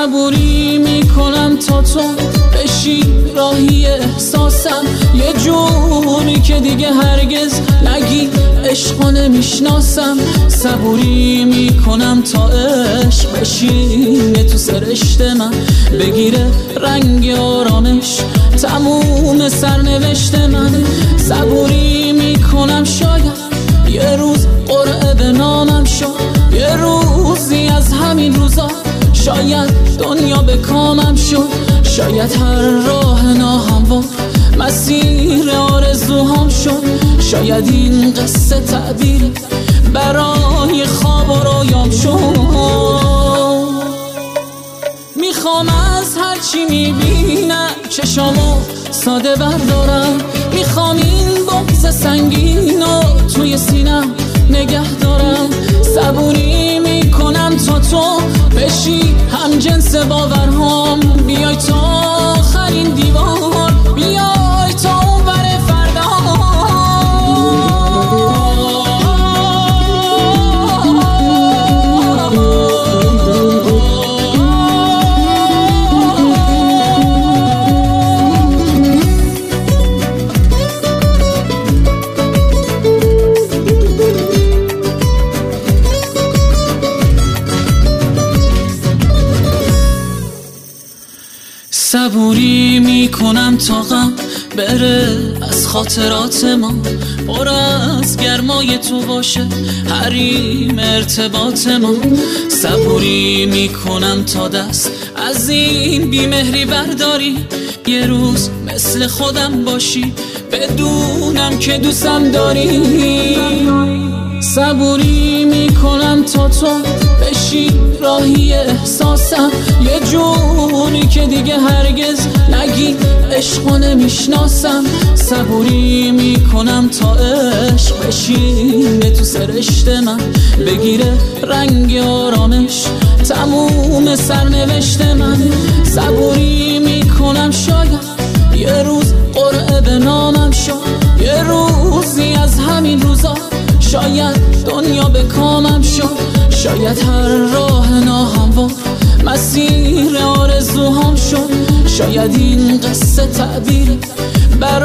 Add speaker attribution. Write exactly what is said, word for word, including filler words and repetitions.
Speaker 1: صبوری میکنم تا تو بشی راهی احساسم، یه جوری که دیگه هرگز نگی عشقو نمیشناسم. صبوری میکنم تا عشق بشینه تو سرشت من، بگیره رنگ آرامش تموم سرنوشت من. صبوری میکنم شاید یه روز قرعه به نامم شد، یه روزی از همین روزا شاید دنیا به کامم شد. شاید هر راه ناهموار مسیر آرزوهام شد، شاید این قصه تعبیر برای خواب و رویام شد. میخوام از هرچی میبینم چشامو ساده بردارم، میخوام این بغض سنگینو توی سینم نگه دارم. صبوری میکنم تا تو بشی هم جنس باورهام، بیای تا آخرین دیوار، بیای تا اون ور فردا. صبوری میکنم تا غم بره از خاطرات ما، پر از گرمای تو باشه حریم ارتباط ما. صبوری میکنم تا دست از این بیمهری برداری، یه روز مثل خودم باشی بدونم که دوستم داری. صبوری میکنم تا تو بشی راهی احساسم، یه جوری که دیگه هرگز نگی عشقو نمیشناسم. صبوری میکنم تا عشق بشینه تو سرشت من، بگیره رنگ آرامش تموم سرنوشت من. صبوری میکنم شاید یه روز قرعه به نامم شد، یه روزی از همین روزا شاید دنیا به کامم شد. شاید هر راه ناهموار مسیر آرزوهام شد، شاید این قصه تعبیر برای